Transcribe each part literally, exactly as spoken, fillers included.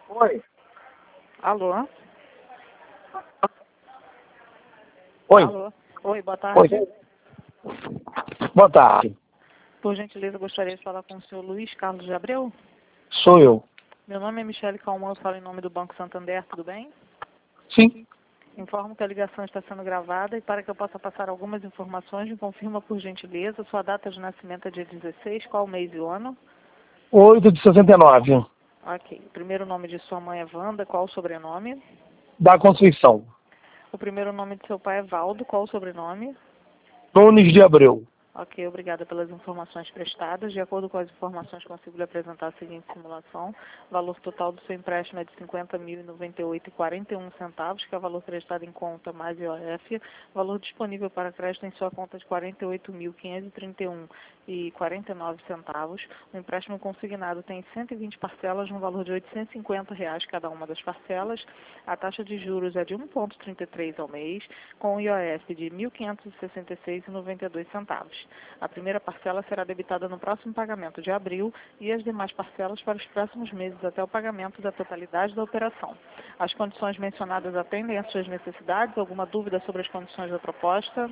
Oi. Alô? Oi. Alô? Oi, boa tarde. Oi. Boa tarde. Por gentileza, gostaria de falar com o senhor Luiz Carlos de Abreu? Sou eu. Meu nome é Michele Calmon, eu falo em nome do Banco Santander, tudo bem? Sim. Informo que a ligação está sendo gravada e para que eu possa passar algumas informações, me confirma por gentileza sua data de nascimento é dia dezesseis, qual mês e o ano? oito de sessenta e nove. Ok. O primeiro nome de sua mãe é Wanda, qual o sobrenome? Da Conceição. O primeiro nome de seu pai é Valdo, qual o sobrenome? Nunes de Abreu. Ok, obrigada pelas informações prestadas. De acordo com as informações, consigo lhe apresentar a seguinte simulação. O valor total do seu empréstimo é de cinquenta mil e noventa e oito reais e quarenta e um centavos, que é o valor prestado em conta mais I O F. O valor disponível para crédito em sua conta é de quarenta e oito mil quinhentos e trinta e um reais e quarenta e nove centavos. O empréstimo consignado tem cento e vinte parcelas no valor de oitocentos e cinquenta reais cada uma das parcelas. A taxa de juros é de um vírgula trinta e três ao mês, com o I O F de mil quinhentos e sessenta e seis reais e noventa e dois centavos. A primeira parcela será debitada no próximo pagamento de abril e as demais parcelas para os próximos meses até o pagamento da totalidade da operação. As condições mencionadas atendem às suas necessidades? Alguma dúvida sobre as condições da proposta?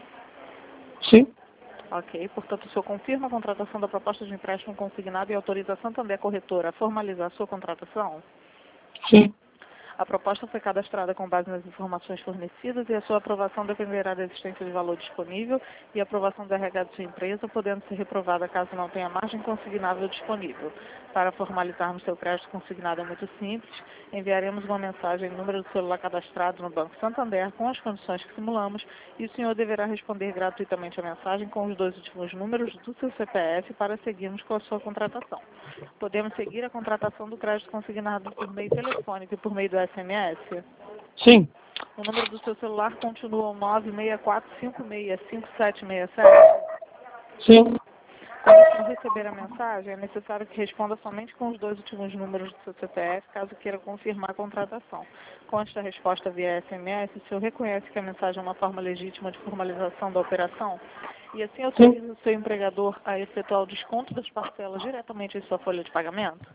Sim. Ok. Portanto, o senhor confirma a contratação da proposta de empréstimo consignado e autoriza a Santander Corretora a formalizar a sua contratação? Sim. A proposta foi cadastrada com base nas informações fornecidas e a sua aprovação dependerá da existência de valor disponível e aprovação do R H de sua empresa, podendo ser reprovada caso não tenha margem consignável disponível. Para formalizarmos seu crédito consignado é muito simples. Enviaremos uma mensagem no número do celular cadastrado no Banco Santander com as condições que simulamos e o senhor deverá responder gratuitamente a mensagem com os dois últimos números do seu C P F para seguirmos com a sua contratação. Podemos seguir a contratação do crédito consignado por meio telefônico e por meio do S M S? Sim. O número do seu celular continua o nove seis quatro cinco seis cinco sete seis sete? Sim. Quando o senhor receber a mensagem, é necessário que responda somente com os dois últimos números do seu C P F, caso queira confirmar a contratação. Consta a resposta via S M S, o senhor reconhece que a mensagem é uma forma legítima de formalização da operação? E assim autoriza o seu empregador a efetuar o desconto das parcelas diretamente em sua folha de pagamento?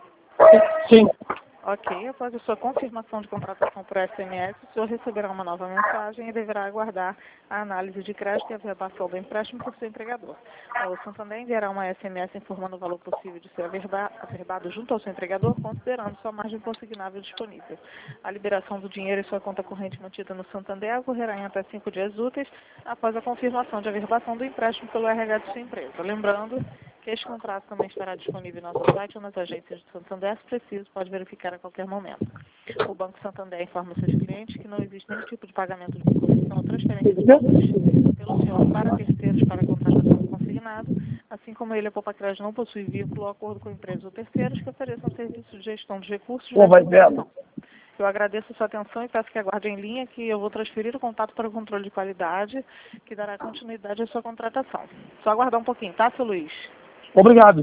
Sim. Ok, após a sua confirmação de contratação por S M S, o senhor receberá uma nova mensagem e deverá aguardar a análise de crédito e a averbação do empréstimo por seu empregador. O Santander enviará uma S M S informando o valor possível de ser averba, averbado junto ao seu empregador, considerando sua margem consignável disponível. A liberação do dinheiro em sua conta corrente mantida no Santander ocorrerá em até cinco dias úteis após a confirmação de averbação do empréstimo pelo R H de sua empresa. Lembrando que este contrato também estará disponível em nosso site ou nas agências de Santander, se preciso, pode verificar a qualquer momento. O Banco Santander informa seus clientes que não existe nenhum tipo de pagamento de comissão ou transferência de valores pelo senhor para terceiros para a contratação do consignado, assim como ele, a Poupa Crédito, não possui vínculo ou acordo com empresas ou terceiros que ofereçam serviço de gestão de recursos Pô, vai nessa vendo. Eu agradeço a sua atenção e peço que aguarde em linha que eu vou transferir o contato para o controle de qualidade, que dará continuidade à sua contratação. Só aguardar um pouquinho, tá, seu Luiz? Obrigado.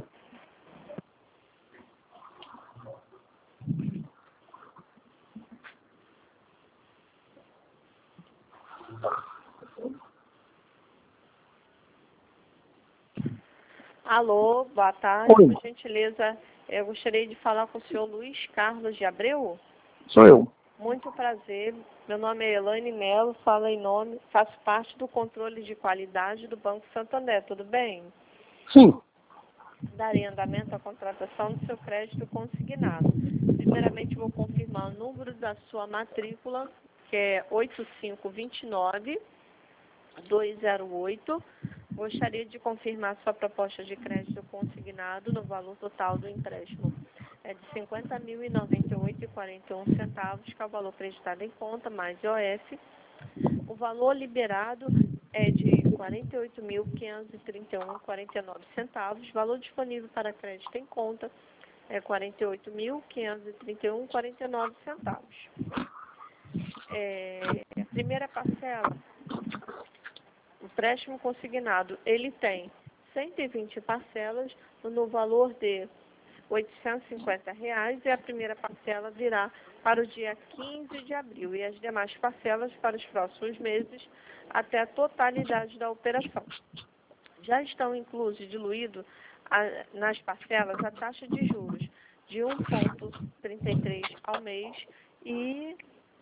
Alô, boa tarde. Oi. Por gentileza, eu gostaria de falar com o senhor Luiz Carlos de Abreu. Sou eu. Muito prazer. Meu nome é Elaine Melo, falo em nome, faço parte do controle de qualidade do Banco Santander, tudo bem? Sim. Darei andamento à contratação do seu crédito consignado. Primeiramente, vou confirmar o número da sua matrícula, que é oito cinco dois nove dois zero oito. Gostaria de confirmar sua proposta de crédito consignado no valor total do empréstimo. É de cinquenta mil e noventa e oito reais e quarenta e um centavos, que é o valor acreditado em conta, mais I O F. O valor liberado é de quarenta e oito mil quinhentos e trinta e um reais e quarenta e nove centavos. Valor disponível para crédito em conta é quarenta e oito mil quinhentos e trinta e um reais e quarenta e nove centavos. É, a primeira parcela, o empréstimo consignado, ele tem cento e vinte parcelas no valor de oitocentos e cinquenta reais e a primeira parcela virá para o dia quinze de abril e as demais parcelas para os próximos meses até a totalidade da operação. Já estão inclusos e diluídos a, nas parcelas a taxa de juros de um vírgula trinta e três ao mês e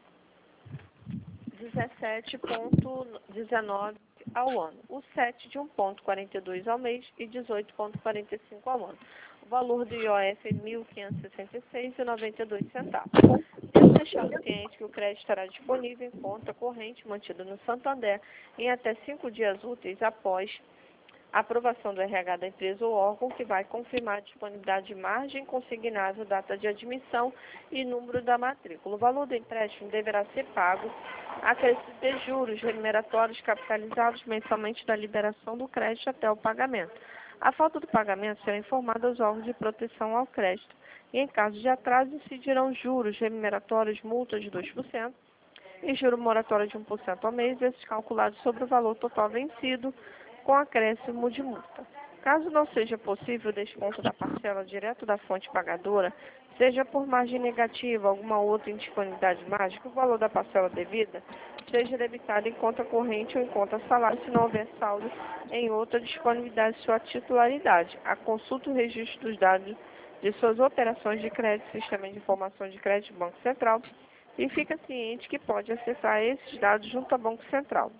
dezessete vírgula dezenove ao ano. O sete de um vírgula quarenta e dois ao mês e dezoito vírgula quarenta e cinco ao ano. O valor do I O F é mil quinhentos e sessenta e seis reais e noventa e dois centavos. Devo deixar o cliente que o crédito estará disponível em conta corrente mantida no Santander em até cinco dias úteis após a aprovação do R H da empresa ou órgão que vai confirmar a disponibilidade de margem consignável, data de admissão e número da matrícula. O valor do empréstimo deverá ser pago acrescido de juros remuneratórios capitalizados mensalmente da liberação do crédito até o pagamento. A falta do pagamento será informada aos órgãos de proteção ao crédito e, em caso de atraso, incidirão juros remuneratórios, multas de dois por cento e juro moratório de um por cento ao mês, esses calculados sobre o valor total vencido, com acréscimo de multa. Caso não seja possível o desconto da parcela direto da fonte pagadora, seja por margem negativa ou alguma outra indisponibilidade mágica, o valor da parcela devida seja debitado em conta corrente ou em conta salário, se não houver saldo em outra disponibilidade de sua titularidade. A consulta o registro dos dados de suas operações de crédito, Sistema de Informação de Crédito Banco Central, e fica ciente que pode acessar esses dados junto ao Banco Central.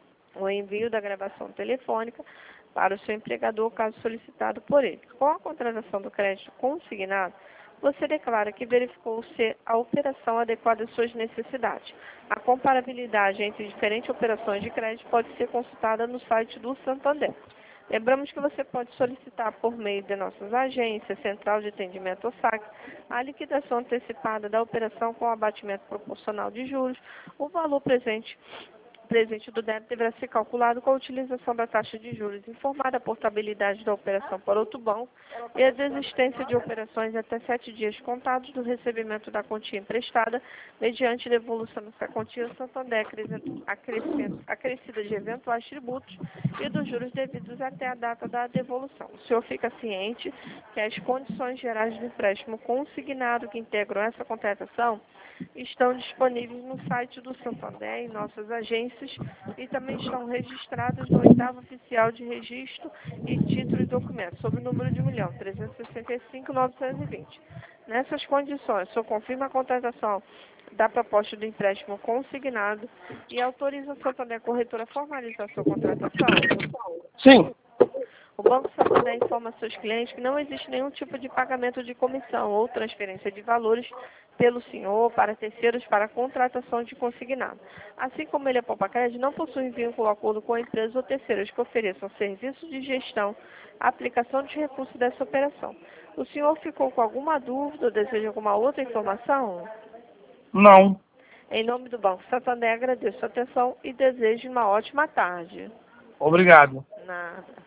O envio da gravação telefônica para o seu empregador, caso solicitado por ele. Com a contratação do crédito consignado, você declara que verificou ser a operação adequada às suas necessidades. A comparabilidade entre diferentes operações de crédito pode ser consultada no site do Santander. Lembramos que você pode solicitar por meio de nossas agências, Central de Atendimento ou S A C, a liquidação antecipada da operação com abatimento proporcional de juros. O valor presente presente do débito deverá ser calculado com a utilização da taxa de juros, informada a portabilidade da operação para outro banco e a desistência de operações até sete dias contados do recebimento da quantia emprestada, mediante devolução dessa quantia ao Santander acrescida de eventuais tributos e dos juros devidos até a data da devolução. O senhor fica ciente que as condições gerais do empréstimo consignado que integram essa contratação estão disponíveis no site do Santander, em nossas agências, e também estão registradas no oitavo oficial de registro e título e documento, sob o número de um milhão trezentos e sessenta e cinco mil novecentos e vinte. Nessas condições, o senhor confirma a contratação da proposta do empréstimo consignado e autoriza a Santander Corretora a formalizar a sua contratação? Sim. O Banco Santander informa a seus clientes que não existe nenhum tipo de pagamento de comissão ou transferência de valores pelo senhor para terceiros para a contratação de consignado. Assim como ele é Poupa Crédito, não possui vínculo ou acordo com a empresa ou terceiros que ofereçam serviço de gestão, aplicação de recursos dessa operação. O senhor ficou com alguma dúvida ou deseja alguma outra informação? Não. Em nome do Banco Santander, agradeço a atenção e desejo uma ótima tarde. Obrigado. Nada.